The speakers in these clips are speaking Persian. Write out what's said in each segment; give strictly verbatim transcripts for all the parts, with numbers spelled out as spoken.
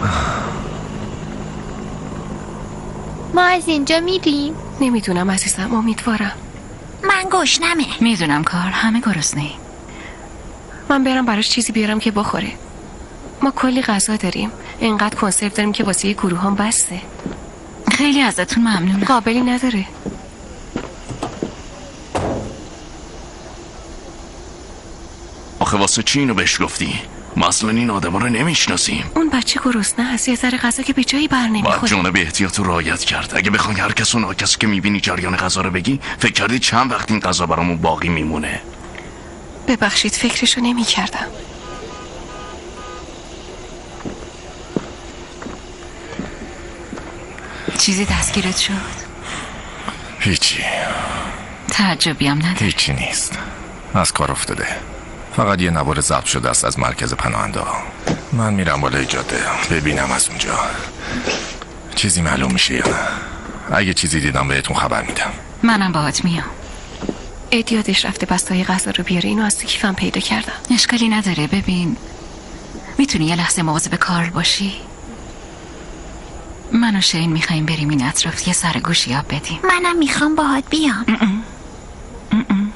ما از اینجا میریم؟ نمیدونم عزیزم، امیدوارم. من گشنمه. میدونم کار، همه گرسنه. من برم براش چیزی بیارم که بخوره. ما کلی غذا داریم، اینقدر کنسرو داریم که واسه گروه هم بسته. خیلی ازتون ممنونم. قابلی نداره. آخه واسه چی اینو بهش گفتی؟ ما اصلا این آدم رو نمیشناسیم. اون بچه گرسنه هست، یه ذره غذا که به جایی بر نمیخوره. باید جانب احتیاط رو رعایت کرد. اگه بخوای هر کس و ناکسی که میبینی جریان غذا رو بگی، فکر کردی چند وقت این غذا برامون باقی میمونه؟ ببخشید، فکرشو نمی کردم. چیزی دستگیرت شد؟ هیچی. تعجبی هم نداره. هیچی نیست، از کار افتاده. فقط یه نوار ضبط شده است از مرکز پناهنده ها. من میرم بالای جاده ببینم از اونجا چیزی معلوم میشه یا نه. اگه چیزی دیدم بهتون خبر میدم. منم باهات میام. اد یادش رفته بستای غذا رو بیاره، اینو از تو کیفم پیدا کردم. اشکالی نداره. ببین، میتونی یه لحظه مواظب کارل باشی؟ من و شین میخواییم بریم این اطراف یه سر گوشی آب بدیم. منم میخوام باهات بیام. ام ام. ام.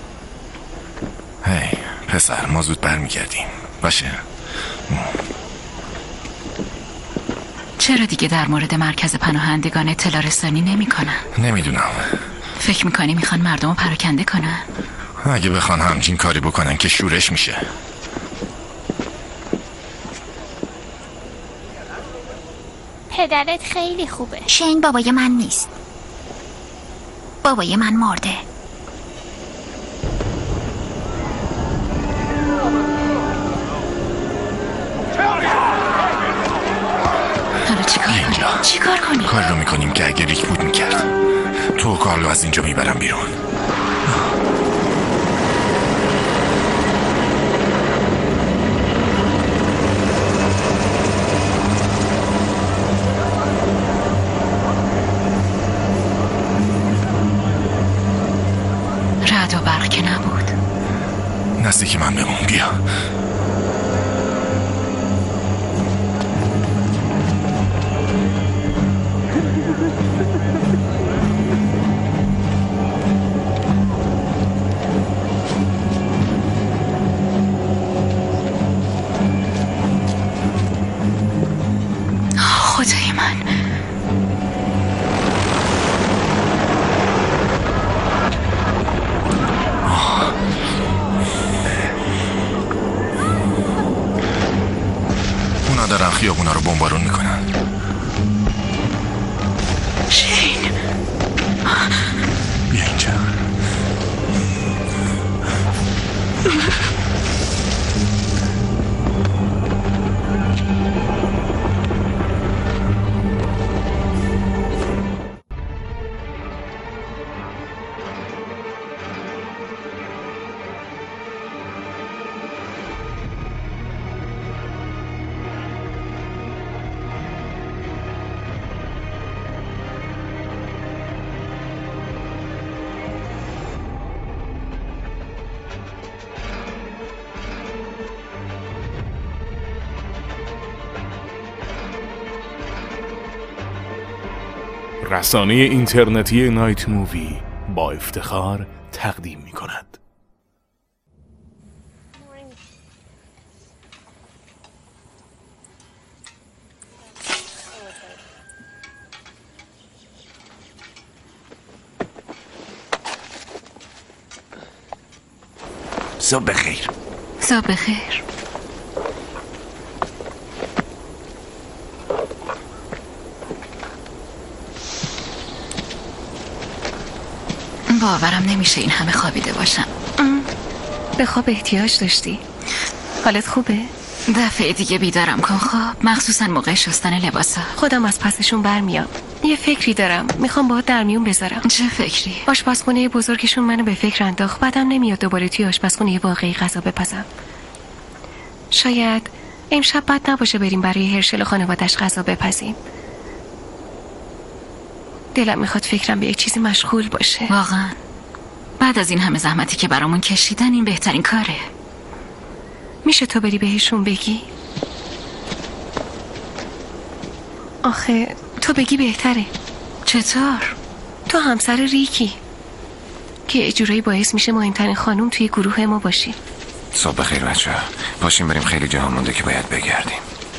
هی پسر، ما زود برمیگردیم باشه؟ چرا دیگه در مورد مرکز پناهندگان اطلاع رسانی نمی کنن؟ نمیدونم. فکر میکنی میخوان مردم رو پراکنده کنن؟ اگه بخوان همچین کاری بکنن که شورش میشه. پدرت خیلی خوبه. شین بابای من نیست، بابای من مرده. حالا چی کار اینجا کنیم؟ چی کار کنیم؟ کار رو میکنیم که اگه ریک بود میکرد. تو و کارلو از اینجا میبرم بیرون. رعد و برق که نبود. نزدیک من بمون، بیا. خدای من. اونا دارن خیابونا رو بمبارون میکنن. شین، بیا اینجا. رسانه اینترنتی نایت مووی با افتخار تقدیم می کند. صبح بخیر. صبح بخیر. باورم نمیشه این همه خوابیده باشم. به خواب احتیاج داشتی؟ حالت خوبه؟ دفعه دیگه بیدارم کن خواب، مخصوصا موقع شستن لباسا. خودم از پسشون برمیام. یه فکری دارم، میخوام باهات در میون بذارم. چه فکری؟ آشپزخونه بزرگشون منو به فکر انداخت. بعدم نمیاد دوباره توی آشپزخونه واقعی غذا بپزم. شاید امشب بد نباشه بریم برای هرشل و خانوادش غذا بپزیم. دلم میخواد فکرم به یک چیزی مشغول باشه. واقعا بعد از این همه زحمتی که برامون کشیدن این بهترین کاره. میشه تو بری بهشون بگی؟ آخه تو بگی بهتره. چطور؟ تو همسر ریکی که اجورایی باعث میشه مهمترین خانوم توی گروه ما باشی. صبح بخیر بچه ها، باشیم بریم، خیلی جا مونده که باید بگردیم.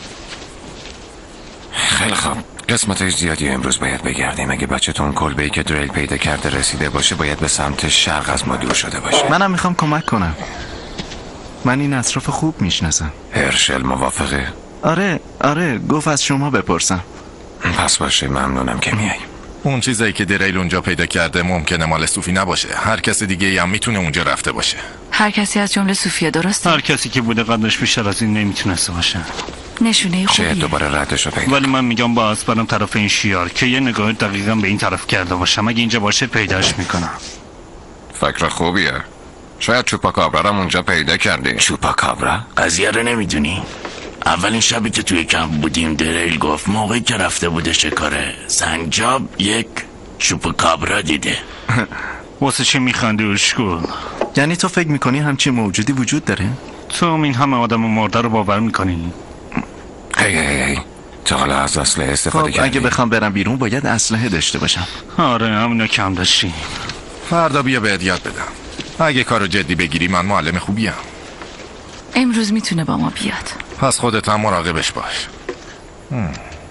خیلی خوب، قسمت زیادی امروز باید بگردیم. اگه بچه‌تون کلبه‌ای که دریل پیدا کرده رسیده باشه باید به سمت شرق از ما دور شده باشه. منم میخوام کمک کنم. من این اطراف خوب میشناسم. هرشل موافقه؟ آره آره گفت از شما بپرسم. پس باشه، ممنونم که میای. اون چیزایی که دریل اونجا پیدا کرده ممکنه مال صوفی نباشه. هر کس دیگه هم میتونه اونجا رفته باشه. هر کسی از جمله صوفیه، درسته؟ هر کسی که بوده قدش بیشتر از این نمیتونسته باشه. نشونه خوبیه. شاید دوباره ردشو پیدا. ولی من میگم باز برم طرف این شیار که یه نگاه دقیقا به این طرف کرده باشم. اگه اینجا باشه پیداش میکنم. فکر خوبیه. شاید چوپاکابرا هم اونجا پیدا کرده. چوپاکابرا؟ قضیه رو نمیدونی؟ اولین شبی که توی کمپ بودیم دریل گفت موقعی که رفته بوده شکاره سنجاب یک چوپاکابرا دیده. واسه چی میخندی اشکول؟ یعنی تو فکر میکنی همچی موجودی وجود داره؟ تو این همه آدم مرده رو باور میکنی؟ هی هی هی تا حالا از اسلحه استفاده خب کردی؟ اگه بخوام برم بیرون باید اسلحه داشته باشم. آره همونو کم داشتی. فردا بیا بهت یاد بدم. اگه کارو جدی بگیری من معلم خوبیم. امروز میتونه با ما بیاد. پس خودت هم مراقبش باش. هم.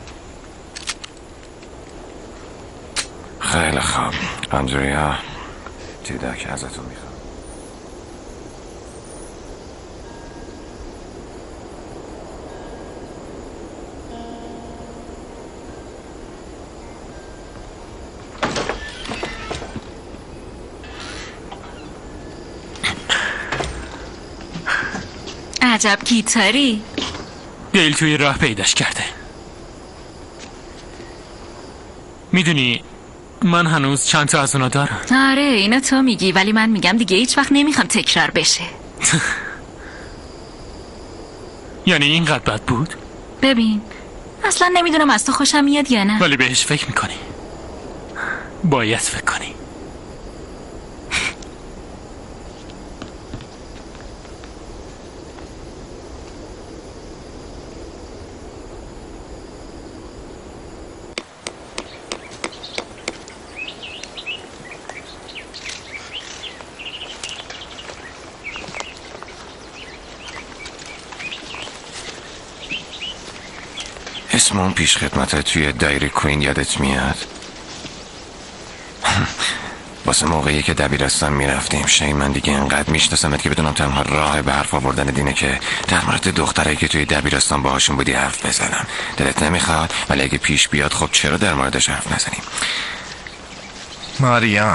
خیلی خوب اندریا، تیدک ازتون میخوام. عجب گیتاری. دیل توی راه پیداش کرده. میدونی من هنوز چند تا از اونا دارم. آره اینو تو میگی، ولی من میگم دیگه هیچ وقت نمیخوام تکرار بشه. یعنی اینقدر بد بود؟ ببین اصلا نمیدونم از تو خوشم میاد یا نه، ولی بهش فکر میکنی. باید فکر کنی. اسم اون پیش خدمت توی دایری کوین یادت میاد؟ واسه موقعی که دبیرستان میرفتیم شاید من دیگه انقدر میشناسمت که بدونم تنها راه به حرف آوردن دینه که در مورد دخترایی که توی دبیرستان باهاشون بودی حرف بزنم. دلت نمیخواد؟ ولی اگه پیش بیاد خب چرا در موردش حرف نزنیم؟ ماریان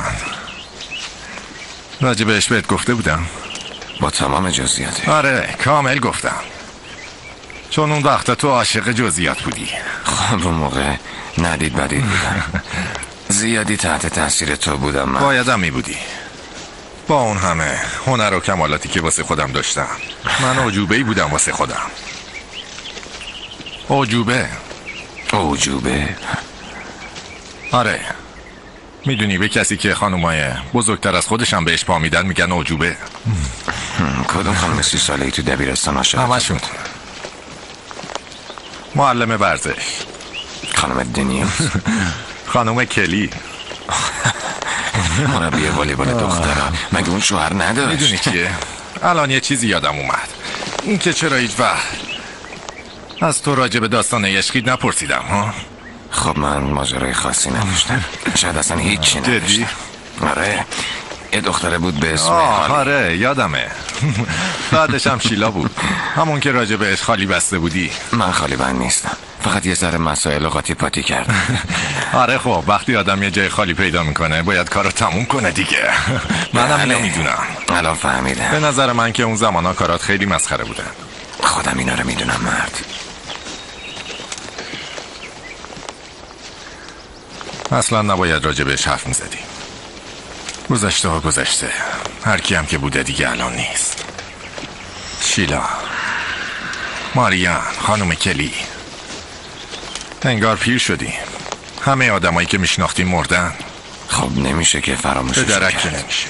راجبش بهت گفته بودم با تمام جزئیاته. آره کامل گفتم، چون اون وقت تو عاشق جزئیات بودی. خب اون موقع ندید بدید بودم. زیادی تحت تاثیر تو بودم من. بایدم می بودی. با اون همه هنر و کمالاتی که واسه خودم داشتم من عجوبه‌ای بودم واسه خودم. عجوبه. عجوبه؟ آره میدونی به کسی که خانومای بزرگتر از خودشم بهش پا میدن میگن عجوبه. کدوم خانم سی ساله ای تو دبیرستان عاشق؟ همشون. معلم ورزش. خانم دنیوز. خانم کلی. مربی والیبال دخترها. مگه اون شوهر نداشت؟ میدونی چیه؟ الان یه چیزی یادم اومد. این که چرا هیچ وقت از تو راجع به داستان عشقیت نپرسیدم ها؟ خب من ماجرای خاصی نداشتم. شاید اصلا هیچی نداشتم. جدی؟ آره یه دختره بود به اسم آه آره یادمه. بعدش هم شیلا بود، همون که راجع بهش خالی بسته بودی. من خالی بند نیستم، فقط یه ذره مسائل قاطی پاتی کردم. آره خب وقتی آدم یه جای خالی پیدا میکنه باید کارو تموم کنه دیگه. منم اینو میدونم. الان فهمیدم. به نظر من که اون زمانا کارات خیلی مسخره بودن. خودم اینا رو میدونم مرد. اصلا نباید راجع بهش حرف میزدی. گذشته ها گذشته، هر کی هم که بوده دیگه الان نیست. شیلا، ماریان، خانم کلی، انگار پیر شدی. همه آدمایی که میشناختیم مردن. خب نمیشه که فراموشش به درک کرد. نمیشه.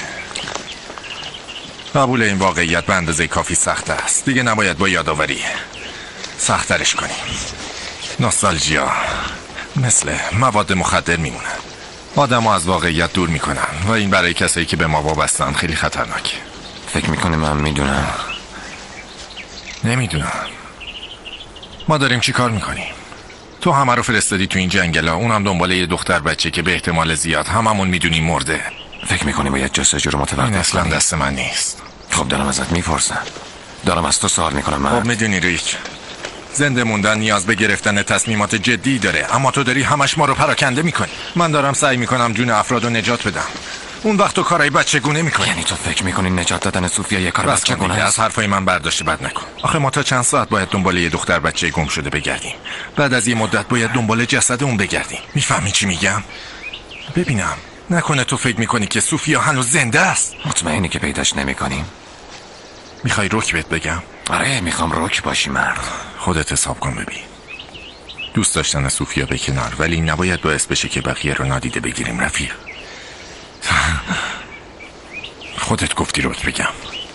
قبول این واقعیت به اندازه کافی سخت است. دیگه نباید با یادآوری سخت‌ترش کنیم. نوستالژیا مثل مواد مخدر میمونن، آدم از واقعیت دور میکنن و این برای کسایی که به ما وابستن خیلی خطرناک. فکر میکنه من میدونم؟ نمیدونم. ما داریم چی کار میکنیم؟ تو همه رو فرستادی تو این جنگلا، اونم دنبال یه دختر بچه که به احتمال زیاد هممون میدونیم مرده. فکر میکنی باید جستجو رو متوقف کنی؟ این اصلا دست من نیست. خب دارم ازت میپرسم، دارم از تو سوال میکنم. من خب میدونی ریچ، زنده موندن نیاز به گرفتن تصمیمات جدی داره، اما تو داری همش ما رو پراکنده میکنی. من دارم سعی میکنم جون افراد رو نجات بدم، اون وقت تو کارای بچگونه میکنی. یعنی تو فکر میکنی نجات دادن صوفیا یه کار بچگونه است؟ از حرفای من برداشت بد نکن. آخه ما تا چند ساعت باید دنبال یه دختر بچه گم شده بگردیم، بعد از یه مدت باید دنبال جسد اون بگردیم. میفهمی چی میگم؟ ببینم نکنه تو فکر میکنی که صوفیا هنوز زنده است؟ مطمئنی که پیداش نمیکنیم؟ میخوای رک بهت بگم؟ آره میخوام رک باشی مرد. خودت حساب کن ببین، دوست داشتن صوفیا به کنار، ولی نباید باعث بشه که بقیه رو نادیده بگیریم رفیق. خودت گفتی رک بگم.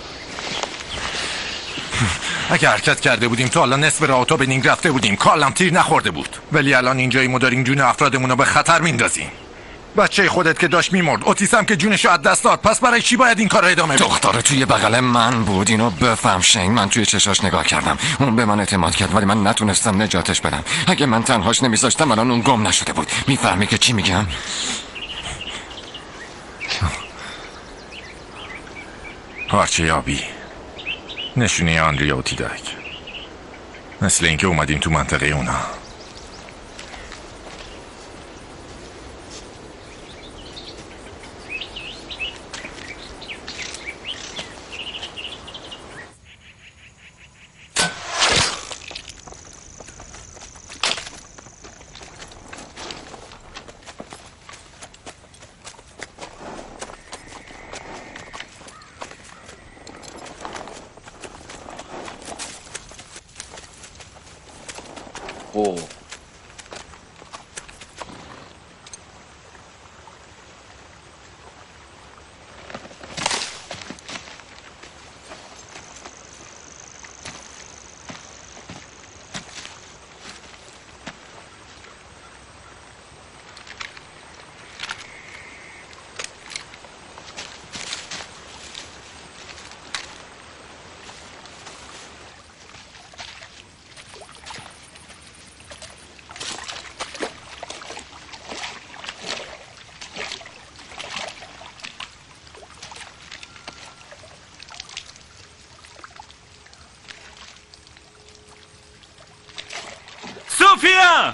اگه حرکت کرده بودیم تا حالا نصف راه تا به نینگ رفته بودیم، کالم تیر نخورده بود. ولی الان اینجایی ما داریم جون افرادمون رو به خطر میندازیم. بچه خودت که داشت میمرد، اوتیسم که جونشو از دست داد، پس برای چی باید این کار رو ادامه بدیم؟ دختر توی بغل من بود، اینو بفهم شنگ. من توی چشاش نگاه کردم، اون به من اعتماد کرد ولی من نتونستم نجاتش بدم. اگه من تنهاش نمیذاشتم الان اون گم نشده بود. میفهمی که چی میگم؟ پارچه آبی، نشونه آندریا و تیداک. مثل اینکه اومدیم تو منطقه اونا. Oh. صوفیا!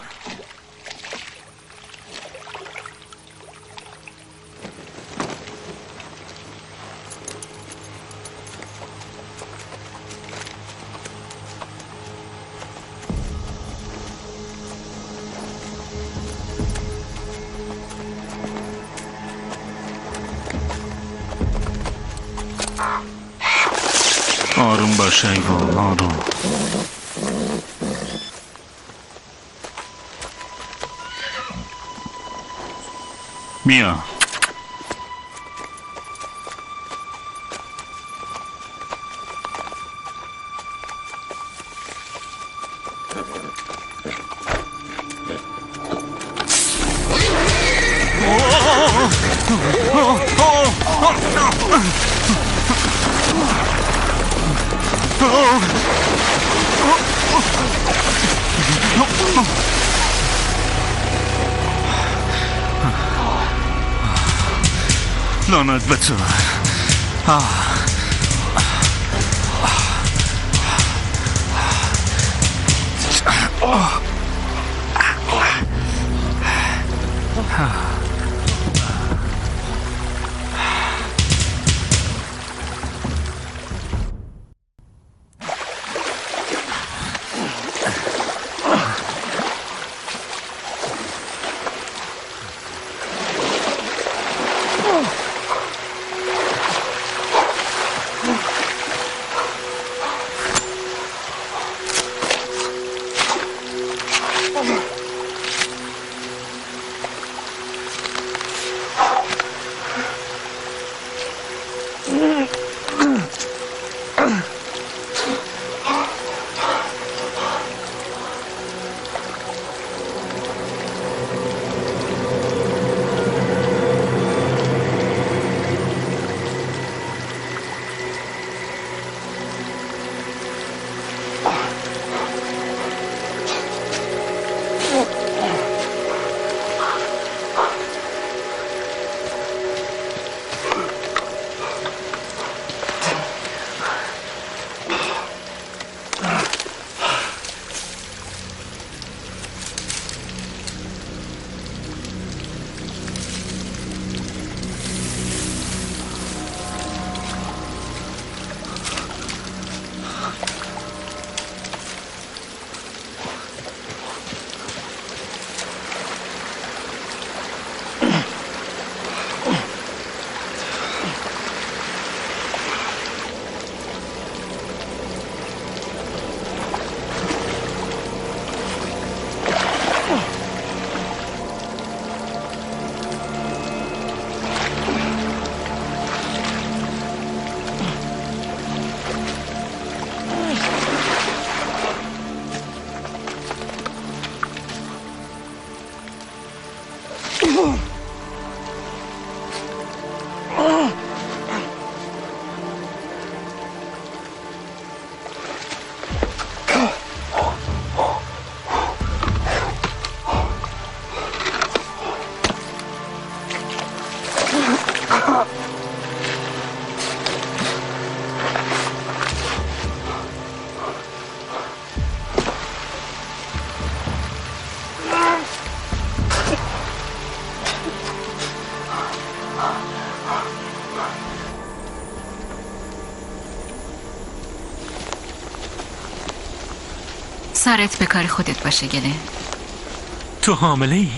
آروم باش ایوان، آروم. بیا. لعنت به تو. آه. آه. سرت به کار خودت باشه گله. تو حامله ای؟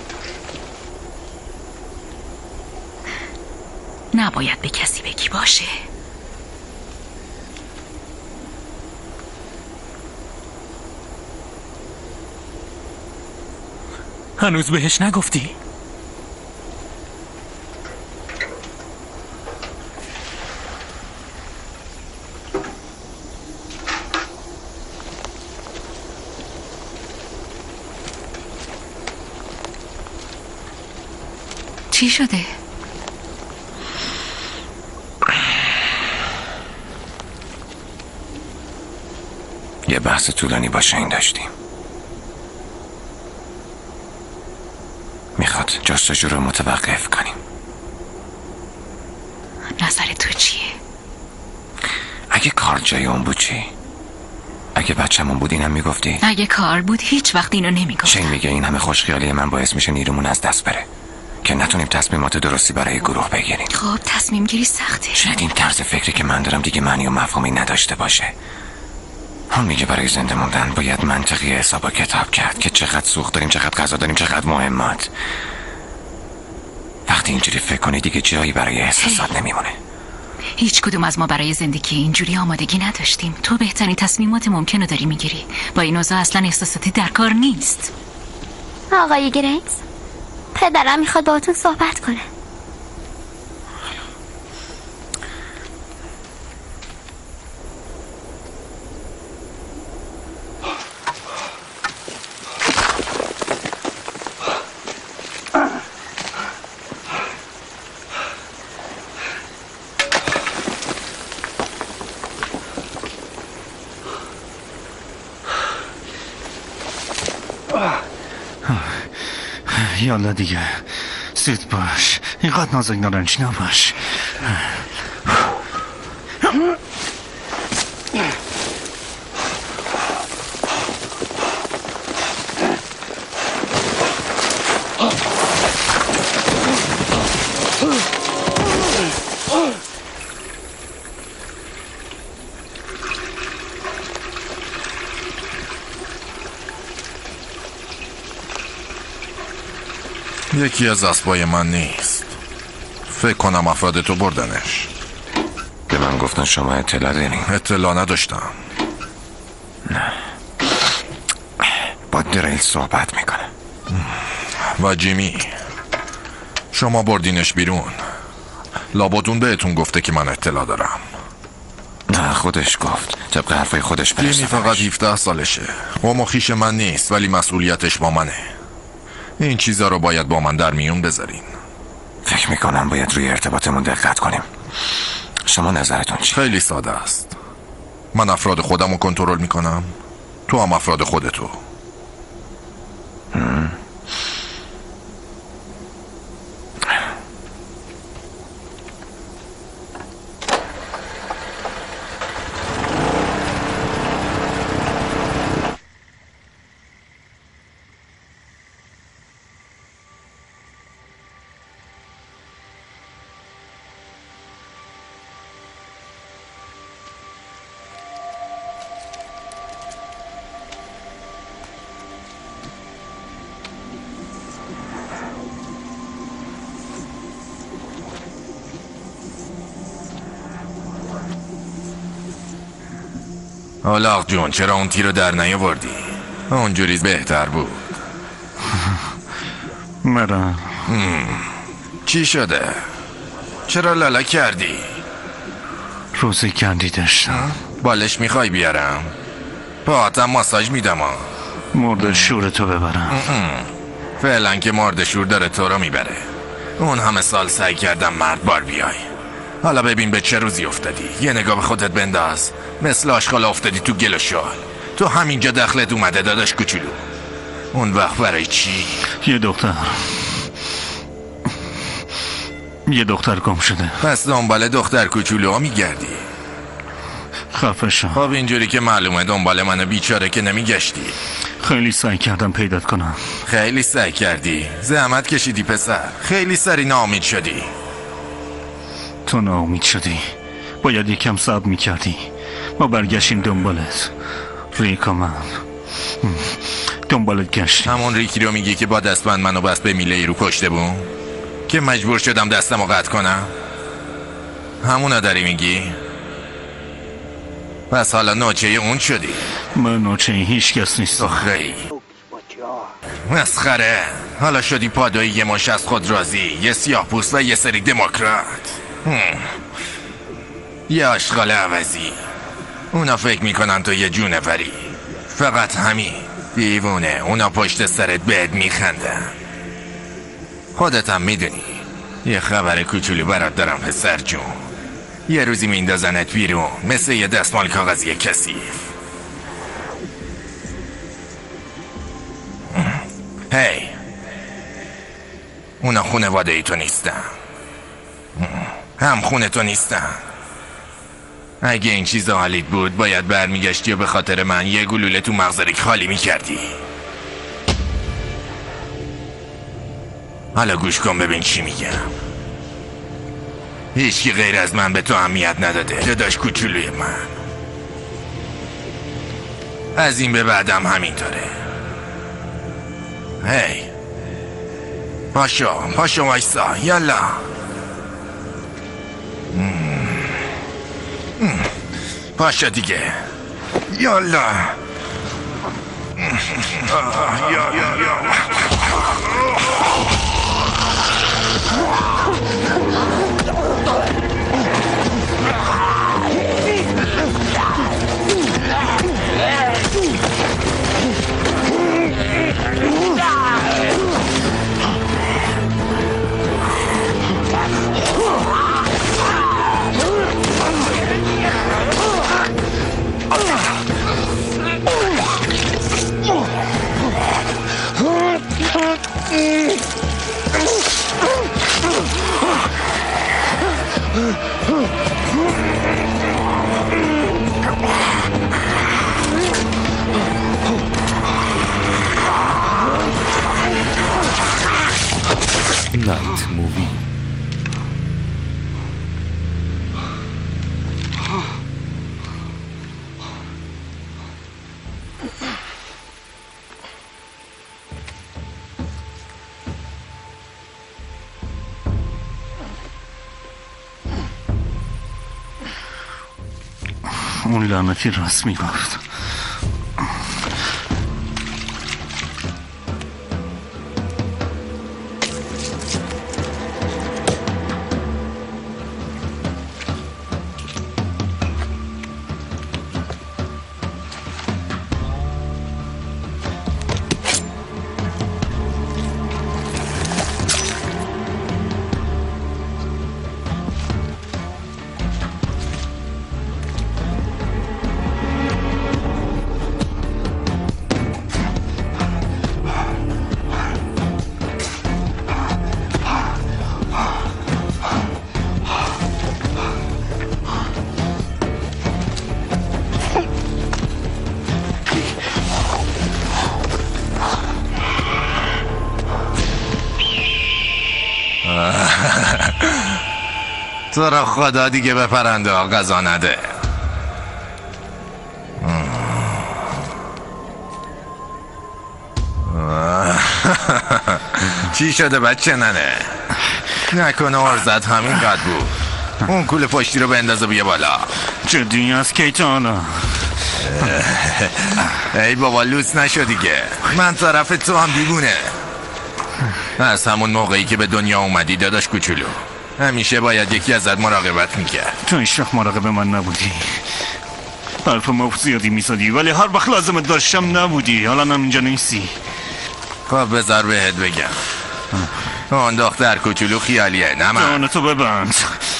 نباید به کسی بگی باشه. هنوز بهش نگفتی؟ چی شده؟ یه بحث طولانی با شین داشتیم. میخواد جستجو رو متوقف کنیم. نظر تو چیه؟ اگه کار جای اون بود چی؟ اگه بچه‌مون بود اینم میگفتی؟ اگه کار بود هیچ وقت اینو نمیگفتم. شین میگه این همه خوشخیالی من باعث میشه نیرومون از دست بره که نتونیم تصمیمات درستی برای گروه بگیریم. خب تصمیم گیری سخته. شاید این طرز فکری که من دارم دیگه معنی و مفهومی نداشته باشه. هم میگه برای زنده موندن باید منطقی حساب و کتاب کرد که چقدر سوخت داریم، چقدر غذا داریم، چقدر مهمات. وقتی اینجوری فکر کنی دیگه جایی برای احساسات نمیمونه. هیچ کدوم از ما برای زندگی اینجوری آمادگی نداشتیم. تو بهترین تصمیمات ممکن رو داری میگیری. با این اوضاع اصلا احساساتی در کار نیست. آقای گریمز، پدرم میخواد باهاتون صحبت کنه. یالا دیگه زود باش، اینقدر نازک نارنج نباش. یکی از اسبای من نیست. فکر کنم افراد تو بردنش. به من گفتن شما اطلاع دارین؟ اطلاع نداشتم. نه، با دریل صحبت میکنه. و جیمی، شما بردینش بیرون. لابد اون بهتون گفته که من اطلاع دارم. نه، خودش گفت. طبق حرفای خودش برسه. جیمی فقط هفده سالشه. قوم و خویش من نیست، ولی مسئولیتش با منه. این چیزا رو باید با من در میون بذارین. فکر میکنم باید روی ارتباطمون دقت کنیم. شما نظرتون چی؟ خیلی ساده است. من افراد خودم رو کنترل میکنم، تو هم افراد خودتو. هم. آلاق جون، چرا اون تیر رو در نیاوردی؟ اونجوری بهتر بود. مرا چی شده؟ چرا لالا کردی؟ روزی کندی داشتم. بالش میخوای بیارم؟ با آتم ماساژ میدم ها. مرد شورتو ببرم. فعلا که مرد شور داره تو رو میبره. اون همه سال سعی کردم مرد بار بیای. حالا ببین به چه روزی افتادی. یه نگاه به خودت بنداز. مثل آشغال افتادی تو گل و شال. تو همینجا دخلت اومده داداش کوچولو. اون وقت برای چی؟ یه دختر یه دختر گم شده. پس دنبال دختر کوچولو ها میگردی؟ خفه شو. خب اینجوری که معلومه دنبال من بیچاره که نمیگشتی. خیلی سعی کردم پیدات کنم. خیلی سعی کردی. زحمت کشیدی پسر. خیلی سری ناامید شدی. تو ناامید شدی. باید یکم صبر میکردی. ما برگشتیم دنبالت. ریکا من دنبالت گشتیم. همون ریکی رو میگی که با دستبند منو بس به میله رو پشته بون که مجبور شدم دستمو قطع کنم؟ همونو داری میگی؟ پس حالا نوچه اون شدی. من نوچه هیچ کس نیستم. خیلی مسخره. حالا شدی پادوی یه مش از خود راضی، یه سیاه پوست و یه سری دموکرات. یه آشغال عوضی. اونا فکر میکنن تو یه جونوری. فقط همین. دیوونه. اونا پشت سرت بهت میخندن. خودت هم میدونی. یه خبر کوچولو برات دارم پسر جون. یه روزی میندازنت بیرون مثل یه دستمال کاغذی کثیف. هی اونا خونواده ای تو نیستن. هم خونه تو نیستن. اگه این چیزا حالیت بود باید برمیگشتی و به خاطر من یه گلوله تو مغزت خالی میکردی. حالا گوش کن ببین چی میگم. هیچکی غیر از من به تو اهمیت نداده داداش کوچولوی من. از این به بعدم همینطوره. هی پاشو پاشو وایسا یالا. پاشو دیگه یالا. نایت مووی. اون لعنتی راست میگفت. تو را خدا دیگه به پرنده ها غذا نده. چی شده بچه ننه؟ نکنه ارزت همین قد بود. اون کوله پشتی رو بندازه بیا بالا. جدی از کیتانا. ای بابا لوس نشو دیگه. من طرف تو هم دیوونه. از همون موقعی که به دنیا اومدی داداش کوچولو همیشه باید یکی ازت مراقبت میکرد. تو هیچ وقت مراقب من نبودی. حرف مفت زیادی میزدی ولی هر وقت لازمت داشتم نبودی. حالا هم اینجا نیستی. خب بذار بهت بگم اون دختر کوچولو خیالیه نه من. جانتو ببند.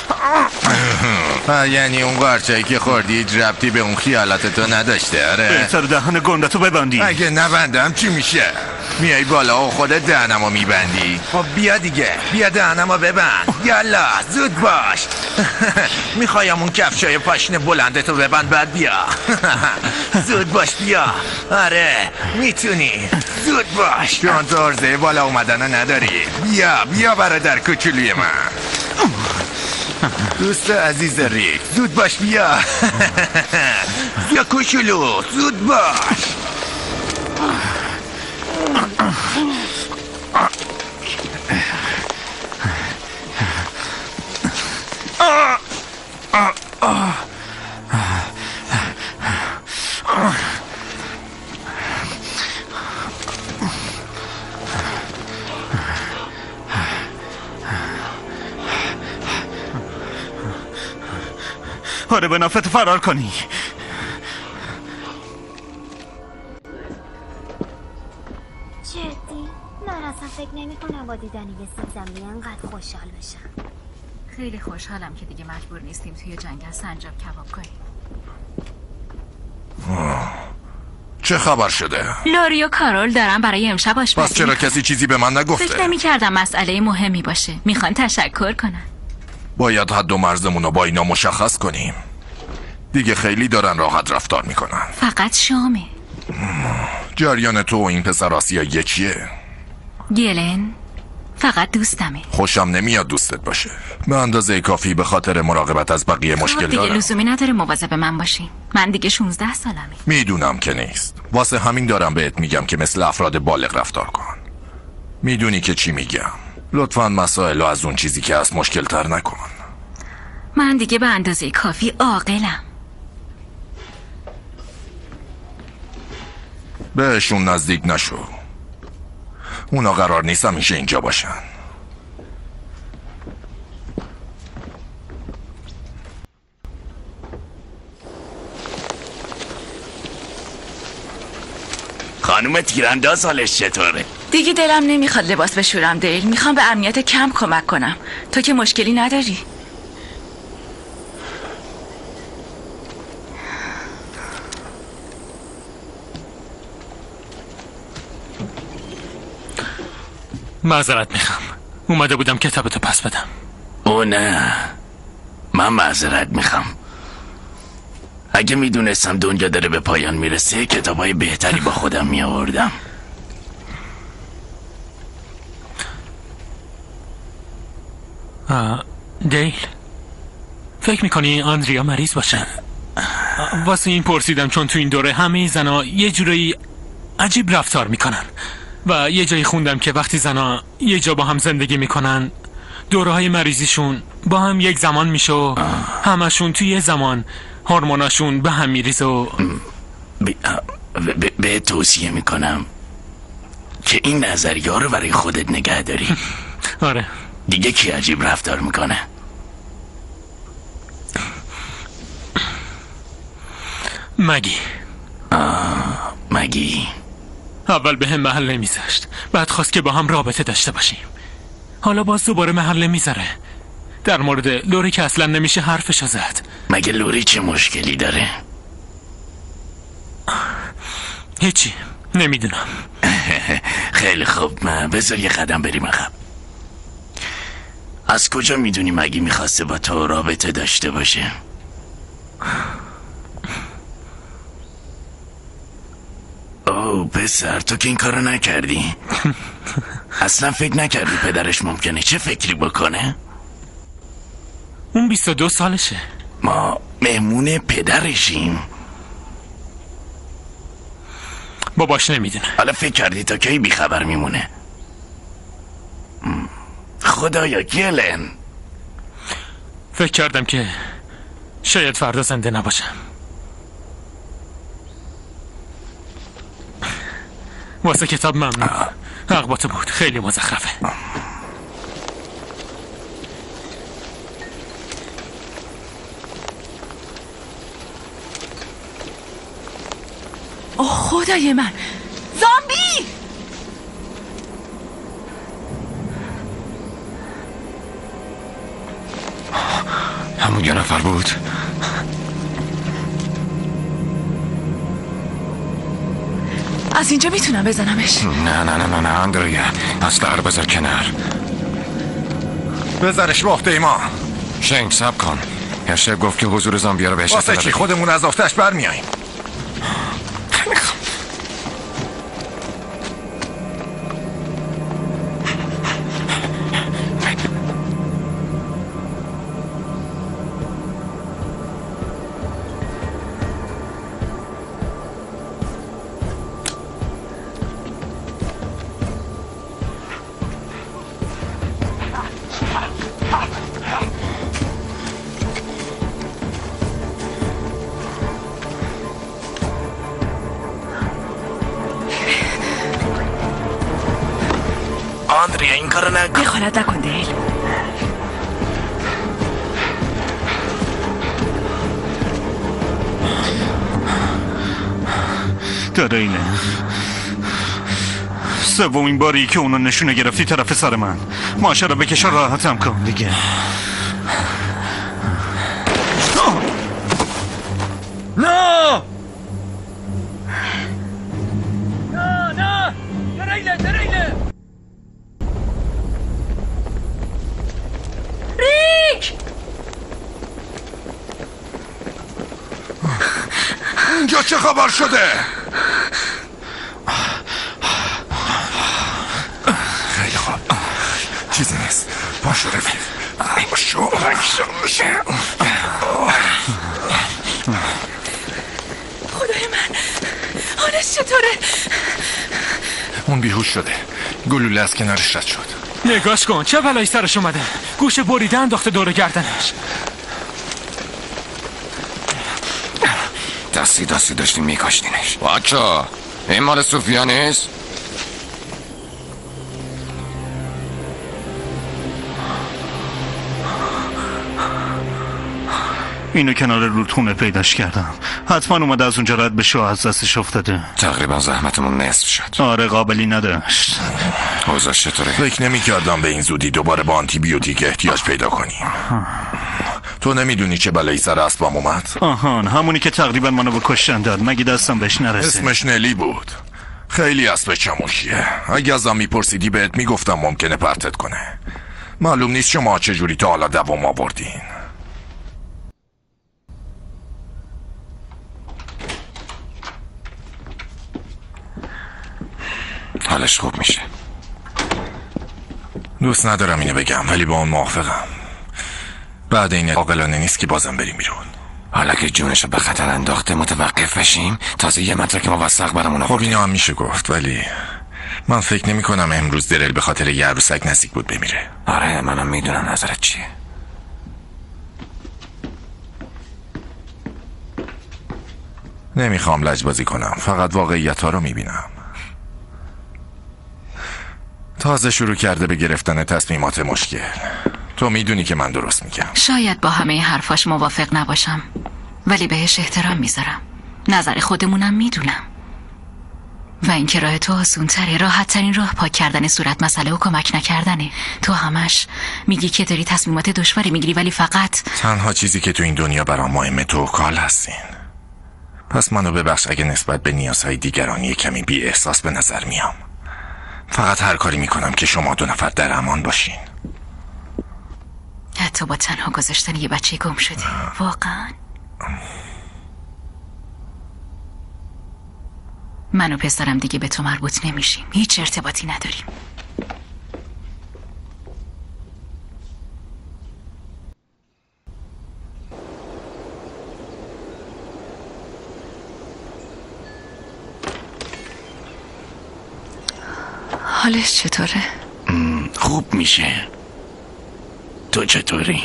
یعنی اون قارچایی که خوردی هیچ ربطی به اون خیالات تو نداشته؟ آره بهتر دهن گندتو ببندی. اگه نبندم چی میشه؟ میای بالا و خودت دهنمو میبندی. خب بیا دیگه، بیا دهنمو ببند. یالا زود باش. میخوایم اون کفشای پاشنه بلندتو ببند بعد بیا. زود باش بیا. آره میتونی. زود باش. چون تو عرضه بالا اومدن نداری. بیا بیا برادر کوچولوی من. دوست عزیز ریک زود باش بیا. بیا کوچولو زود باش. آره به نفت فرار کنی. جدی؟ من اصلا فکر نمی کنم با دیدن یه سیب زمینی انقدر خوشحال بشم. خیلی خوشحالم که دیگه مجبور نیستیم توی جنگل سنجاب کباب کنیم. چه خبر شده؟ لوری و کارول دارن برای امشب آشپزی. پس چرا کسی چیزی به من نگفته؟ فکر نمی کردم مسئله مهمی باشه. میخوان تشکر کنن. باید حد و مرزمون رو با اینا مشخص کنیم. دیگه خیلی دارن راحت رفتار میکنن. فقط شامه. جریان تو و این پسر آسیا یکیه. گلن فقط دوستمه. خوشم نمیاد دوستت باشه. به اندازه کافی به خاطر مراقبت از بقیه مشکل دیگه دارم. لزومی نداره مواظب من باشی. من دیگه شانزده سالمه. میدونم که نیست. واسه همین دارم بهت میگم که مثل افراد بالغ رفتار کن. میدونی که چی میگم. لطفاً مسائل از اون چیزی که هست مشکل تر نکن. من دیگه به اندازه کافی عاقلم. بهشون نزدیک نشو. اونا قرار نیست همیشه اینجا باشن. خانم تیرانداز حالش چطوره؟ دیگه دلم نمیخواد لباس بشورم دیل. میخوام به امنیت کمپ کمک کنم. تو که مشکلی نداری؟ معذرت میخوام. اومده بودم کتابتو پس بدم. او نه، من معذرت میخوام. اگه میدونستم دنیا داره به پایان میرسه کتابای بهتری با خودم میآوردم. دیل فکر میکنی آندریا مریض باشه؟ واسه این پرسیدم چون تو این دوره همه زنا یه جورایی عجیب رفتار میکنن و یه جایی خوندم که وقتی زنا یه جا با هم زندگی میکنن دوره های مریضیشون با هم یک زمان میشه و همشون توی یه زمان هورموناشون به هم میریزه و به, به توصیه میکنم که این نظریه رو برای خودت نگه داری. آره دیگه کی عجیب رفتار میکنه؟ مگی. آه مگی اول به هم محل نمیذاشت، بعد خواست که با هم رابطه داشته باشیم. حالا باز دوباره محل نمیذاره. در مورد لوری که اصلا نمیشه حرفشو زد. مگه لوری چه مشکلی داره؟ هیچی نمیدونم. خیلی خوب، بذار یه قدم بریم عقب. از کجا میدونی مگی میخواسته با تو رابطه داشته باشه؟ اوه پسر، تو که این کارو نکردی. اصلا فکر نکردی پدرش ممکنه چه فکری بکنه؟ اون بیست و دو سالشه. ما مهمون پدرشیم. باباش نمیدونه. حالا فکر کردی تا کی بیخبر میمونه؟ خدایا گلن، فکر کردم که شاید فردا زنده نباشم. واسه کتاب ممنون. حق با تو بود، خیلی مزخرفه. اوه خدای من، زامبی! همون یه نفر بود؟ از اینجا میتونم بزنمش؟ نه نه نه نه نه اندریا، اسلحه رو بذار کنار. بذارش به عهده ما. شین صبر کن. هرشل گفت که حضور زامبیا رو بهش واسه چی خودمون از آفتش برمیاییم؟ آندریا این کارو نکن. دخالت نکن دیل. داره اینه سومین باری که اونو نشونه گرفتی طرف سر من. ماشه رو بکشا راحتم کن دیگه. نه نه نه دریله دریله ریک اینجا چه خبر شده؟ خیلی خوب چیزی نیست. پاشو رفیق پاشو خدای من حالش چطوره؟ اون بیهوش شده. گلوله از کنارش رد شد. نگاش کن چه بلایی سرش اومده. گوش بریده انداخته دور گردنش. دستی دستی داشتیم میکاشتینش. بچه این مال صوفیا نیست؟ اینو کنار رودخونه پیداش کردم. حتما اومده از اونجا رد بشه و از دستش افتاده. تقریبا زحمتمون نصف شد. آره قابلی نداشت. اوضاعش چطوره؟ فکر نمی کردم به این زودی دوباره با آنتی بیوتیک احتیاج پیدا کنیم. تو نمیدونی چه بلایی سر اسبم اومد؟ آهان همونی که تقریبا منو به کشتن داد. مگه دستم بهش نرسه؟ اسمش نلی بود. خیلی اسب چموشیه. اگه ازم میپرسیدی بهت میگفتم ممکنه پرتت کنه. معلوم نیست شما چجوری تا حالا دوام آوردین. حالش خوب میشه. دوست ندارم اینو بگم ولی با اون موافقم. بعد این عاقلانه نیست که بازم بریم بیرون. حالا که جونشو به خطر انداخته متوقف بشیم. تازه یه مترک موثق برامون خب اینو هم میشه گفت ولی من فکر نمی کنم امروز درل به خاطر یه عروسک نزدیک بود بمیره. آره منم میدونم نظرت چیه. نمیخوام لجبازی کنم. فقط واقعیت ها رو میبینم. تازه شروع کرده به گرفتن تصمیمات مشکل. تو میدونی که من درست میگم. شاید با همه حرفاش موافق نباشم ولی بهش احترام میذارم. نظر خودمونم میدونم. و اینکه راه تو آسون تره. راحت ترین راه پاک کردن صورت مسئله و کمک نکردنه. تو همش میگی که داری تصمیمات دشواری میگیری ولی فقط تنها چیزی که تو این دنیا برام مهمه تو و کال هستین. پس منو ببخش اگه نسبت به نیازهای دیگران یه کمی بی احساس به نظر میام. فقط هر کاری میکنم که شما دو نفر در امان باشین. حتی با تنها گذاشتن یه بچه گم شدی. واقعا من و پسرم دیگه به تو مربوط نمیشیم. هیچ ارتباطی نداریم. حالش چطوره؟ خوب میشه. تو چطوری؟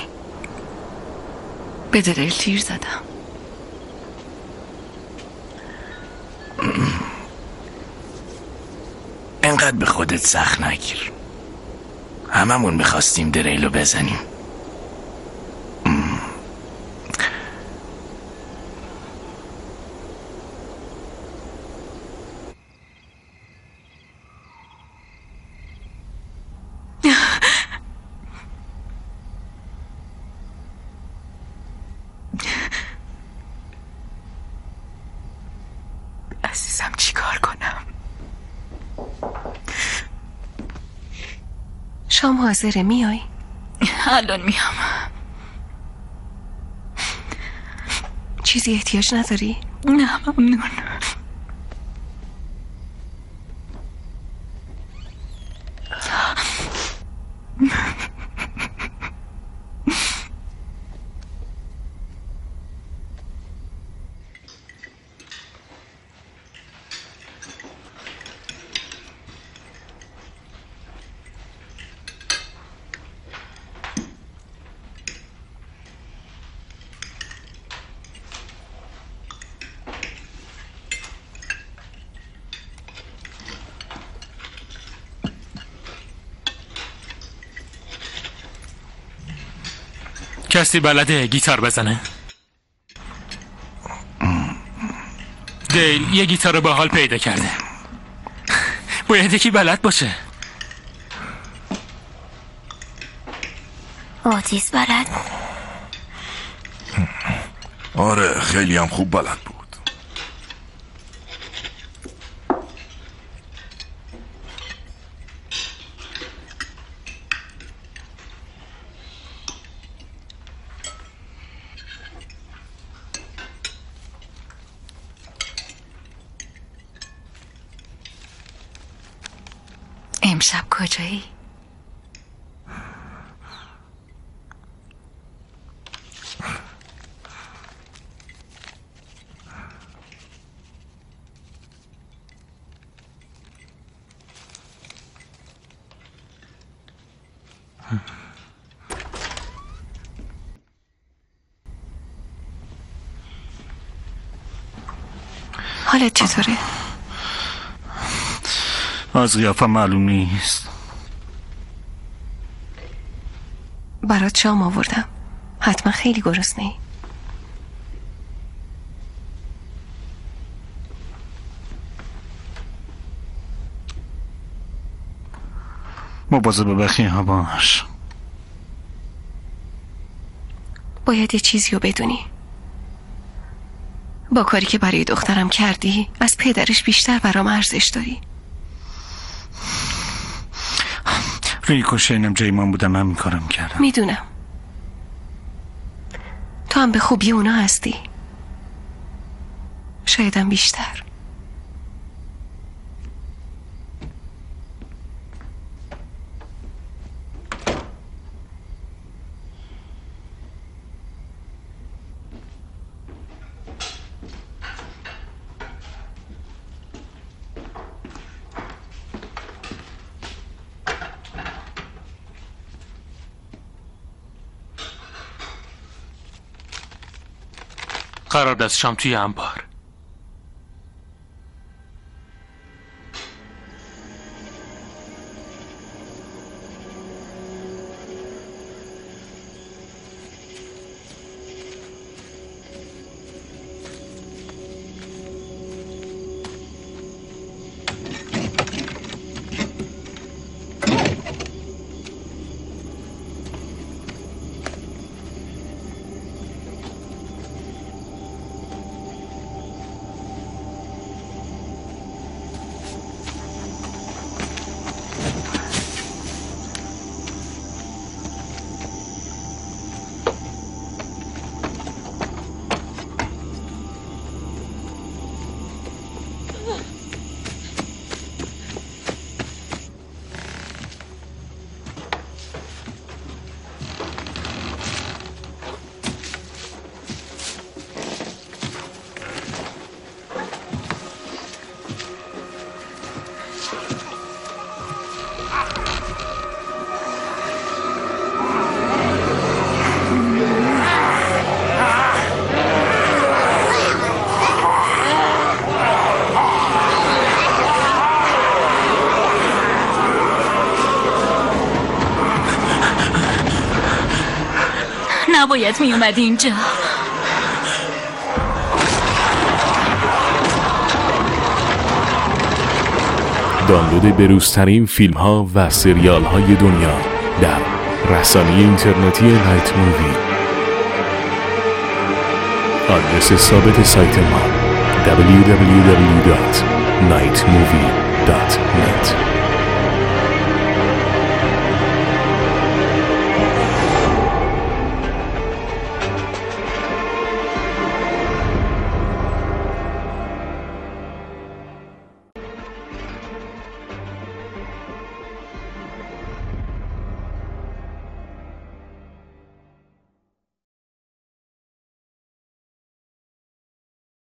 به دریل تیر زدم. انقدر به خودت سخت نگیر. هممون میخواستیم دریلو بزنیم. عزیزم چیکار کنم؟ شام حاضره، میای؟ الان میام. چیزی احتیاج نداری؟ نه ممنون. کسی بلده گیتار بزنه؟ دیل یه گیتار باحال پیدا کرده. باید یکی بلد باشه. اوتیس بلد؟ آره خیلی هم خوب بلد بود. امشب کجایی؟ حالت چطوره؟ از قیافه معلوم نیست. برات شام آوردم، حتما خیلی گرسنه‌ای. مواظب بخیه ها باش. باید یه چیزی رو بدونی. با کاری که برای دخترم کردی از پدرش بیشتر برام ارزش داری. ریکو شینم جیمان بودم همین کارم کردم. میدونم تو هم به خوبی اونا هستی، شایدم بیشتر. قرارداد شام توی انبار. نباید می اومدی اینجا. دانلود بروزترین فیلم ها و سریال های دنیا در رسانه اینترنتی نایت مووی. آدرس ثابت سایت ما دبلیو دبلیو دبلیو دات نایت مووی دات نت.